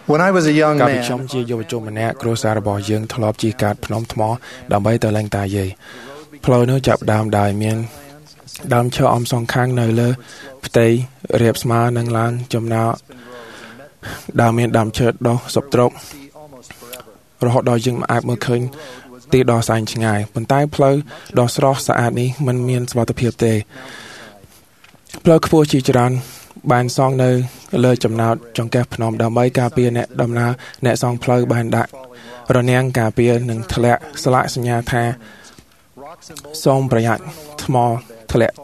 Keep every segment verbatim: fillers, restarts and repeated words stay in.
When I was a young កាលពី man, ខ្ញុំជាយុវជនម្នាក់គ្រួសាររបស់យើងធ្លាប់ជិះកាត់ភ្នំថ្មដើម្បីទៅលេងតាយាយផ្លូវនោះចាប់ដើមដោយមានដើមឈើអមសងខាងនៅលើផ្ទៃរាបស្មើនឹងឡើងចំណោដើមមានដើមឈើដុះសពទ្រប់រហូតដល់យើងអាចមើលឃើញទីដ៏សែនឆ្ងាយប៉ុន្តែផ្លូវដ៏ស្រស់ស្អាតនេះមិនមានសុវត្ថិភាពទេផ្លូវខ្ពស់ជាច្រើនបានសង់នៅលើចំណោតចង្កេះភ្នំដើម្បីការពារអ្នកដំណើរអ្នកសង់ផ្លូវបានដាក់រនាំងការពារនិងធ្លាក់ស្លាកសញ្ញាថាសូមប្រយ័ត្នថ្មធ្លាក់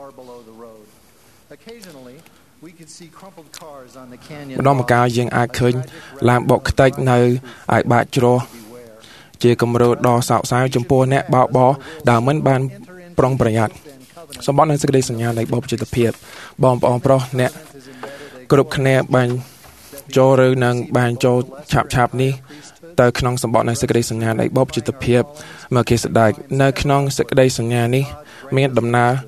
ម្ដងម្កាលយើងអាចឃើញឡានបុកខ្ទេចនៅឯបាតជ្រោះជាគំរូដ៏សោកសៅចំពោះអ្នកបោកបរដែលមិនបានប្រុងប្រយ័ត្នសម្បត្តិនឹងសេចក្តីសញ្ញានៃបុព្វជិតភាពបងប្អូនប្រុសអ្នកគ្រប់គ្នាបានចូលឬនឹងបានចូលឆាប់ឆាប់នេះទៅក្នុងសម្បត្តិនៃសេចក្តីសញ្ញានៃបុព្វជិតភាពមកគេស្ដេចនៅក្នុងសេចក្តីសញ្ញានេះមានដំណើរ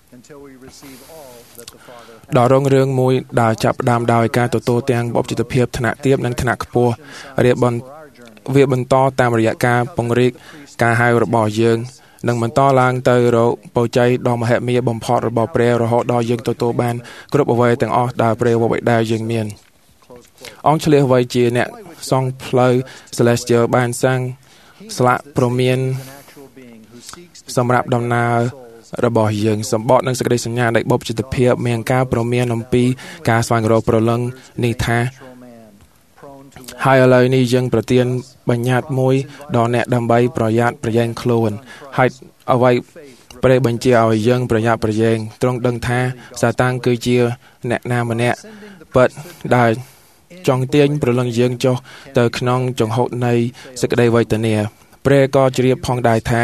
ដល់រងរឿងមួយដែលចាប់ផ្ដើមដោយការទទួលទាំងបុព្វជិតភាពថ្នាក់ទាបនិងថ្នាក់ខ្ពស់រៀបបន្តវាបន្តតាមរយៈការពង្រីកការហៅរបស់យើងនឹងបន្តឡើងទៅរកបច្ច័យដ៏មហិមាបំផុតរបស់ព្រះរហូតដល់យើងទទួលបានគ្រប់អ្វីទាំងអស់ដែលព្រះវរបិតាយើងមានអង្គឆ្លៀសវៃជាអ្នកសង់ផ្លូវ Celestial បានសាងស្លាកព្រមានសម្រាប់ដំណើររបស់យើងសម្បត្តិនឹងសេចក្តីសញ្ញានៃបុព្វជិតភាពមានការព្រមានអំពីការស្វែងរកព្រលឹងនេះថាហើយឥឡូវនេះយើងប្រទានបញ្ញត្តិមួយដល់អ្នកដើម្បីប្រយ័ត្នប្រយែងខ្លួនហើយអ្វីព្រះបញ្ជាឲ្យយើងប្រយ័ត្នប្រយែងទ្រង់ដឹងថាសាតាំងគឺជាអ្នកណាម្នាក់ពិតដែលចង់ទាញព្រលឹងយើងចុះទៅក្នុងចង្ហុតនៃសេចក្តីវេទនាព្រះក៏ជ្រាបផងដែរថា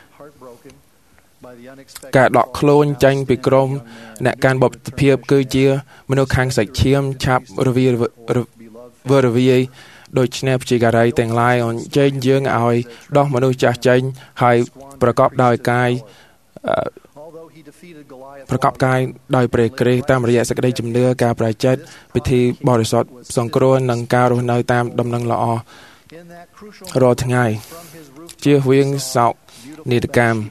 ការដកខ្លួនចេញពីក្រុមអ្នកកាន់បុព្វជិតភាពគឺជាមនុស្សខាងសាច់ឈាមឆាប់រវីវរវីដូច្នេះព្យាការីទាំងឡាយអញ្ជើញយើងឲ្យដោះមនុស្សចាស់ចេញហើយប្រកបដោយកាយប្រកបកាយដោយព្រះគ្រីស្ទតាមរយៈសេចក្តីជំនឿការប្រជិតពិធីបរិសុទ្ធសង្គ្រោះនិងការរស់នៅតាមដំណឹងល្អរាល់ថ្ងៃជៀសវាងសោកនាដកម្ម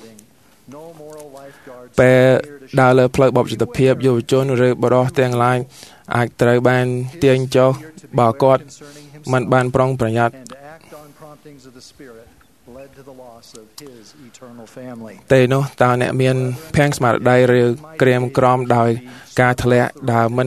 ពេលដើរលើផ្លូវបុព្វជិតភាពយុវជនឬបរិសុទ្ធទាំងឡាយអាចត្រូវបានទាញចុះបើគាត់មិនបានប្រុងប្រយ័ត្នទេនោះតើអ្នកមានភាំងស្មារតីឬក្រៀមក្រំដោយការធ្លាក់ដែលមិន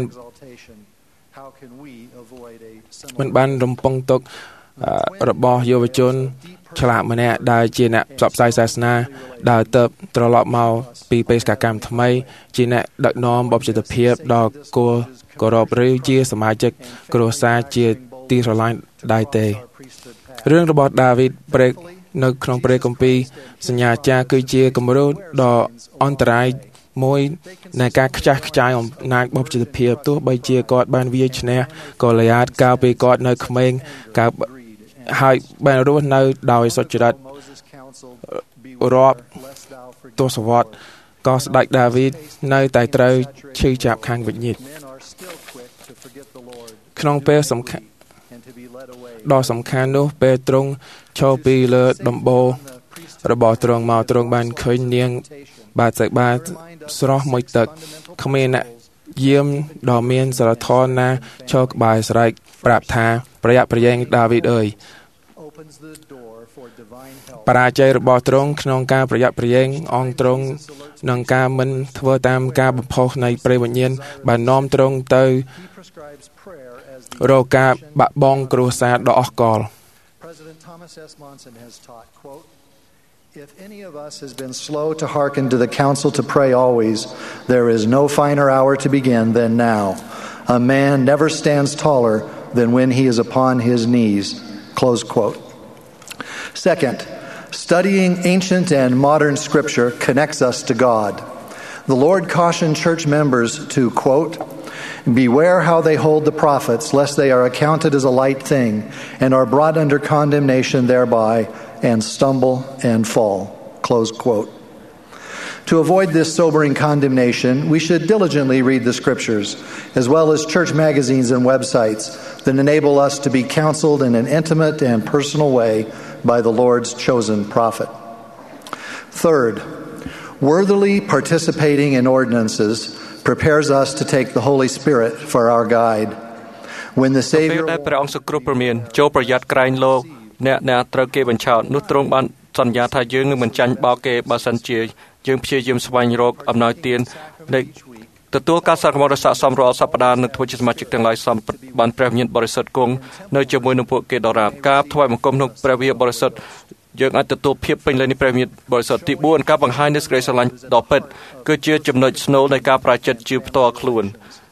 មិនបានរំពឹងទុករបស់យុវជនឆ្លាតម្នាក់ដែលជាអ្នកផ្សព្វផ្សាយសាសនាដែលទៅត្រឡប់មកពីបេសកកម្មថ្មីជាអ្នកដឹកនាំបុព្វជិតភាពដល់គោលគោរពឬជាសមាជិកគ្រួសារជាទីស្រឡាញ់ដែរទេរឿងរបស់ដាវីតព្រះនៅក្នុងព្រះគម្ពីរសញ្ញាចារគឺជាគំរូដ៏អន្តរាយមួយនៃការខ្ចាស់ខ្ចាយអំណាចបុព្វជិតភាពទោះបីជាគាត់បានវាយឈ្នះកូលីយ៉ាតកាលពីគាត់នៅក្មេងកាលហើយបានរស់នៅដោយសុចរិតរាប់ទសវត្សរ៍ក៏ស្ដេចដាវីតនៅតែត្រូវឈឺចាប់ខាងវិញ្ញាណក្នុងពេលសំខាន់ដ៏សំខាន់នោះពេលទ្រង់ឈរពីលើដំបូលរបស់ទ្រង់មកទ្រង់បានឃើញនាងបាតសេបាស្រស់មួយទឹកគ្មានអ្នកយាមដ៏មានសិលធម៌ណាឈរក្បែរស្រែកប្រាប់ថាប្រយ័ត្នប្រយែងដាវីតអើយបរាជ័យរបស់ទ្រង់ក្នុងការប្រយ័ត្នប្រយែងអង្គទ្រង់នឹងការមិនធ្វើតាមការបំផុសនៃព្រះវិញ្ញាណបាននាំទ្រង់ទៅរកការបាក់បង់គ្រួសារដ៏អស់កល If any of us has been slow to hearken to the counsel to pray always, there is no finer hour to begin than now. A man never stands taller than when he is upon his knees. Close quote. Second, studying ancient and modern scripture connects us to God. The Lord cautioned church members to, quote, beware how they hold the prophets, lest they are accounted as a light thing and are brought under condemnation thereby and stumble and fall. Close quote. To avoid this sobering condemnation, we should diligently read the Scriptures, as well as church magazines and websites that enable us to be counseled in an intimate and personal way by the Lord's chosen prophet. Third, worthily participating in ordinances prepares us to take the Holy Spirit for our guide. When the Savior ព្រះអង្គសង្គ្រោះព្រមានចូលប្រយ័ត្នក្រែងលោកអ្នកអ្នកត្រូវគេបញ្ឆោតនោះទ្រង់បានសន្យាថាយើងនឹងមិនចាញ់បោកគេបើសិនជាយើងព្យាយាមស្វែងរកអំណោយទាននៃទទួលការសកម្មរដ្ឋស័ក្តិសមរាល់សប្តាហ៍នឹងធ្វើជាសមាជិកទាំងឡាយសំបានព្រះវិញ្ញាណបរិសុទ្ធគង់នៅជាមួយនឹងពួកគេដរាបការថ្វាយបង្គំក្នុងព្រះវិហារបរិសុទ្ធយើងអាចទទួលភាពពេញលេញនៃព្រះវិញ្ញាណបរិសុទ្ធទីបួនការបង្ហាញនូវសេចក្តីស្រឡាញ់ដ៏ពិតគឺជាចំណុចស្នូលនៃការប្រាជ្ញជាផ្ទាល់ខ្លួន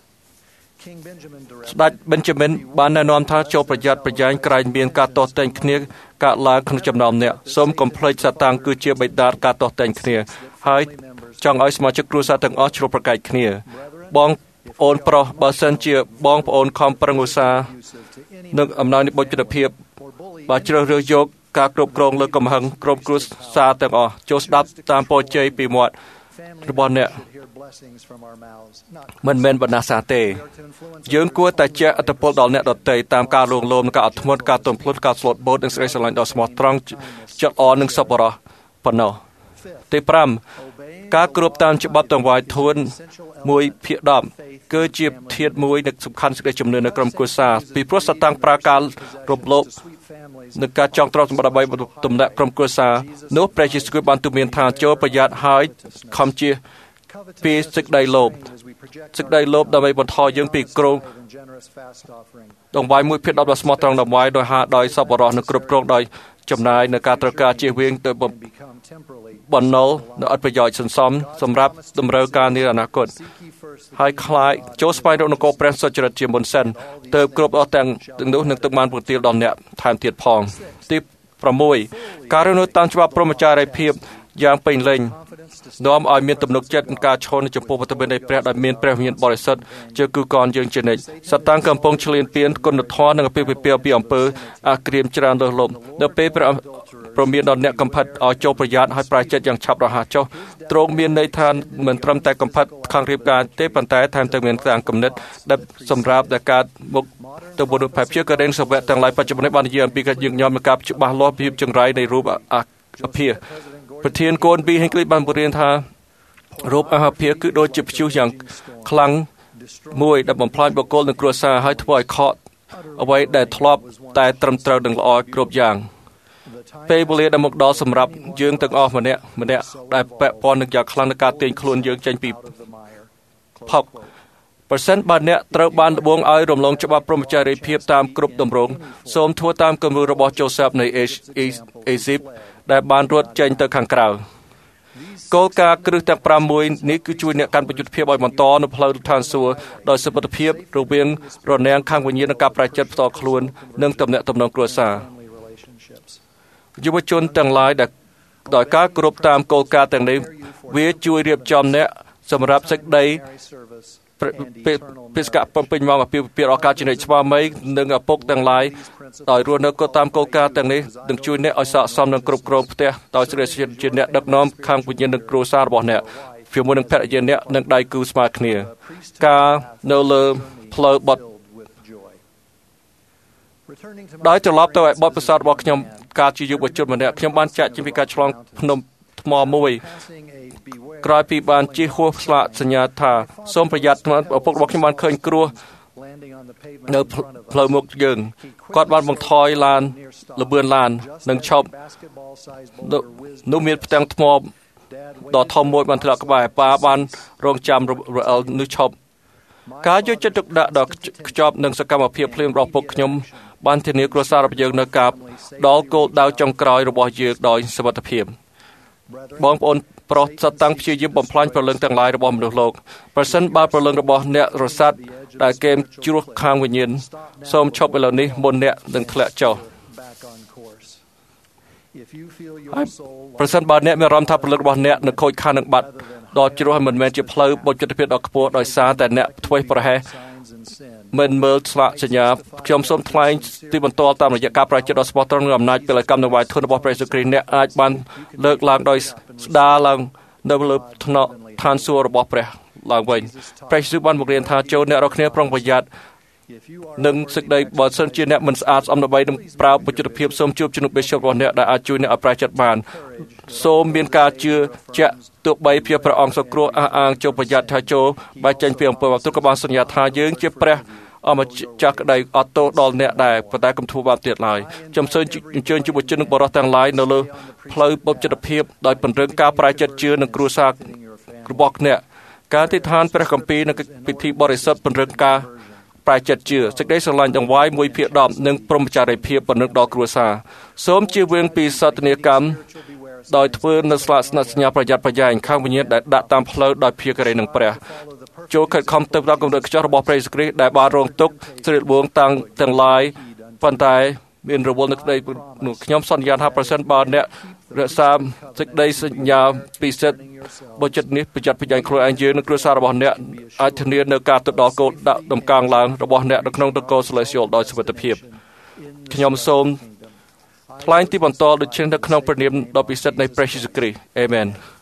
ស្ដេចប៊ិនចាមិនបានណែនាំថាចូលប្រយ័ត្នប្រយែងក្រែងមានការទាស់តែងគ្នាកើតឡើងក្នុងចំណោមអ្នកសូមកុំភ្លេចសាតាំងគឺជាបិតាការទាស់តែងគ្នាហើយចង់ឲ្យសមាជិកគ្រួសារទាំងអស់ជ្រុលប្រកែកគ្នាបងប្អូនប្រុសបើសិនជាបងប្អូនខំប្រឹងឧស្សាហ៍នឹងអំណោយនៃបុព្វភាពបើជ្រើសរើសយកការគ្រប់គ្រងលើកំហឹងក្រុមគ្រួសារទាំងអស់ចូលស្ដាប់តាមពរជ័យពីមាត់របស់អ្នកមិនមែនបណ្ណាសាទេយើងគួរតែជះឥទ្ធិពលដល់អ្នកដទៃតាមការលួងលោមនិងការអត់ធ្មត់ការទន់ភ្លន់ការស្លូតបូតនិងសេចក្តីស្រឡាញ់ដ៏ស្មោះត្រង់ចិត្តល្អនិងសប្បុរសប៉ុណ្ណោះទីប្រាំការគោរពតាមច្បាប់ទង្វាយធួនមួយភាគដប់គឺជាធាតុមួយនៃសំខាន់សេចក្តីជំនឿនៅក្រុមគ្រួសារពីព្រោះសតាំងប្រើការរំលោភនឹងការចង់ទ្រព្យសម្បត្តិដើម្បីទំនាក់ក្រុមគ្រួសារនោះព្រះយេស៊ូវគ្រីស្ទបានទូន្មានថាចូលប្រយ័ត្នហើយខំជៀសពីសេចក្តីលោភសេចក្តីលោភដើម្បីបន្ថយយើងពីគ្រោងដង្វាយមួយភាគដប់ដ៏ស្មោះត្រង់ដង្វាយដោយហាដោយសប្បុរសនិងគ្រប់គ្រងដោយចំណាយនៅការត្រូវការជៀសវាងទៅបំណុលនៅអត្ថប្រយោជន៍សន្សំសម្រាប់តម្រូវការនាអនាគតហើយខ្លាយចូលស្វែងរកនគរព្រះសុចរិតជាមុនសិនទើបគ្រប់អស់ទាំងទាំងនោះនឹងទឹកបានប្រទាលដល់អ្នកថែមទៀតផងទីប្រាំមួយការរស់នៅតាមច្បាប់ព្រហ្មចារីភាពយ៉ាងពេញលេញនាំឲ្យមានទំនុកចិត្តក្នុងការឈរនៅចំពោះវត្តមាននៃព្រះដែលមានព្រះវិញ្ញាណបរិសុទ្ធជាគឺកនយើងជានិច្ចសតាំងកំពុងឆ្លៀនពៀនគុណធម៌និងអភិភិពាពីអំពើអាក្រៀមច្រើនលើសលប់នៅពេលព្រះព្រមានដល់អ្នកកំផិតឲ្យចូលប្រយ័ត្នឲ្យប្រាជ្ញយ៉ាងឆាប់រហ័សចុះទ្រង់មានន័យថាមិនត្រឹមតែកំផិតខាងរៀបការទេប៉ុន្តែថែមទាំងមានការកំណត់ដែលសម្រាប់តែការមុខទៅបុរដ្ឋភាពជាកេរសវៈទាំងឡាយបច្ចុប្បន្នបាននិយាយអំពីការយើងញោមនៃការច្បាស់លាស់ភាពចង្រៃនៃរូបអភិប្រធានកូនពីហេងគ្លីបានបង្រៀនថារូបអភិគឺដូចជាព្យុះយ៉ាងខ្លាំងមួយដែលបំផ្លាញបុគ្គលនិងគ្រួសារឲ្យធ្វើឲ្យខកអ្វីដែលធ្លាប់តែត្រឹមត្រូវនិងល្អគ្រប់យ៉ាងពេលវេលាដែលមកដល់សម្រាប់យើងទាំងអស់ម្នាក់ម្នាក់ដែលពាក់ព័ន្ធនឹងយ៉ាងខ្លាំងនឹងការទាញខ្លួនយើងចេញពីផកប្រសិនបើអ្នកត្រូវបានដបងឲ្យរំលងច្បាប់ព្រហ្មចារីភាពតាមគ្រប់ទម្រង់សូមធ្វើតាមគំរូរបស់ជូសេបនៃអេស៊ីបដែលបានរត់ចេញទៅខាងក្រៅគោលការណ៍គ្រឹះទាំងប្រាំមួយនេះគឺជួយអ្នកកាន់បយុទ្ធភាពឲ្យបន្តនៅផ្លូវឋានសួគ៌ដោយសុខភាពរវាងរនាំងខាងវិញ្ញាណនិងការប្រាជ្ញផ្ទាល់ខ្លួននិងទំនាក់ទំនងគ្រួសារយុវជនទាំងឡាយដែលដោយការគោរពតាមគោលការណ៍ទាំងនេះវាជួយរៀបចំអ្នកសម្រាប់សេចក្តីបេសកបំពេញមកពីពីឱកាសចំណេញស្វាមីនិងឪពុកទាំងឡាយដោយរស់នៅតាមគោលការណ៍ទាំងនេះនឹងជួយអ្នកឲ្យស័ក្តិសមនឹងគ្រប់គ្រងផ្ទះដោយសេរីជាអ្នកដឹកនាំខាងវិញ្ញាណនិងគ្រួសាររបស់អ្នកជាមួយនឹងភរិយាអ្នកនិងដៃគូស្មើគ្នាការនៅលើផ្លូវបត់ដោយត្រឡប់ទៅឲ្យបទពិសោធន៍របស់ខ្ញុំការជាយុវជនម្នាក់ខ្ញុំបានចាក់ជាពីការឆ្លងភ្នំថ្មមួយក្រោយពីបានជិះហួសស្លាកសញ្ញាថាសូមប្រយ័ត្នឪពុករបស់ខ្ញុំបានឃើញគ្រោះនៅផ្លូវមុខយើងគាត់បានបង្ថយឡានលបឿនឡាននិងឈប់នោះមានផ្ទាំងថ្មដ៏ធំមួយបានធ្លាក់ក្បែរប៉ាបានរងចាំរអិលនោះឈប់ការយកចិត្តទុកដាក់ដល់ខ្ជាប់នឹងសកម្មភាពភ្លាមរបស់ពុកខ្ញុំបានធានាគ្រួសាររបស់យើងនៅការដល់គោលដៅចុងក្រោយរបស់យើងដោយសុវត្ថិភាពបងប្អូនប្រុសសតាំងព្យាយាមបំផ្លាញព្រលឹងទាំងឡាយរបស់មនុស្សលោកប្រសិនបើព្រលឹងរបស់អ្នករសាត់ដែលគេជ្រោះខាងវិញ្ញាណសូមឈប់ឥឡូវនេះមុនអ្នកនឹងធ្លាក់ចុះប្រសិនបើអ្នកមានអារម្មណ៍ថាព្រលឹងរបស់អ្នកនឹងខូចខាតនឹងបាត់ដល់ជ្រោះមិនមែនជាផ្លូវបុព្វភាពដ៏ខ្ពស់ដោយសារតែអ្នកធ្វេសប្រហែសមិនមើលស្លាកសញ្ញាខ្ញុំសូមថ្លែងទីបន្ទាល់តាមរយៈការប្រាជ្ញដ៏ស្មោះត្រង់និងអំណាចពលកម្មនៃវាយធនរបស់ព្រះយេស៊ូវគ្រីស្ទអ្នកអាចបានលើកឡើងដោយស្ដារឡើងនៅលើថ្នាក់ឋានសួគ៌របស់ព្រះឡើងវិញព្រះយេស៊ូវបានបង្រៀនថាចូលអ្នករាល់គ្នាប្រុងប្រយ័ត្ននឹងសេចក្តីបើសិនជាអ្នកមិនស្អាតស្អំដើម្បីនឹងប្រើបច្ចេកភាពសូមជួបជំនុំបេសករបស់អ្នកដែលអាចជួយអ្នកឲ្យប្រែចិត្តបានសូមមានការជឿជាក់ទោះបីជាព្រះអង្គសង្គ្រោះអះអាងចូលប្រយ័ត្នថាចូលបែកចេញពីអំពើបាបទុកក៏បានសន្យាថាយើងជាព្រះអមចាស់ក្តីអត់ទោសដល់អ្នកដែរប៉ុន្តែកំធួបានទៀតឡើយខ្ញុំសូមអញ្ជើញយុវជននិងបរិសុទ្ធទាំងឡាយនៅលើផ្លូវបុព្វជិតភាពដោយពង្រឹងការប្រែចិត្តជឿនិងគ្រួសាររបស់អ្នកការទិដ្ឋានព្រះគម្ពីរនិងពិធីបរិសុទ្ធពង្រឹងការប្រែចិត្តជឿសេចក្តីស្រឡាញ់ទាំងវាយមួយភាគដប់និងព្រមចារីភាពពង្រឹងដល់គ្រួសារសូមជៀសវាងពីសត្វនេកម្មដោយធ្វើនៅស្លាកស្និទ្ធសញ្ញាប្រយ័ត្នប្រយែងខាងវិញ្ញាណដែលដាក់តាមផ្លូវដោយភៀកេរីនឹងព្រះចូលខិតខំទៅតាមគំនិតខ្ចោះរបស់ព្រះយេស៊ូវគ្រីស្ទដែលបានរងទុក្ខស្រីល្បួងតាំងទាំងឡាយប៉ុន្តែមានរវល់នៅក្តីខ្ញុំសន្យាថាប្រសិនបើអ្នករក្សាសេចក្តីសញ្ញាពិសិដ្ឋបុចិត្តនេះប្រយ័ត្នប្រយែងខ្លួនឯងយើងនិងគ្រួសាររបស់អ្នកអាចធានានៅការទៅដល់គោលដៅដំកើងឡើងរបស់អ្នកនៅក្នុងនគរ Celestial ដោយសុវត្ថិភាពខ្ញុំសូមថ្លែងទីបន្ទាល់ដូចនេះនៅក្នុងព្រះនាមដ៏ពិសិដ្ឋនៃព្រះយេស៊ូវគ្រីស្ទអាមែន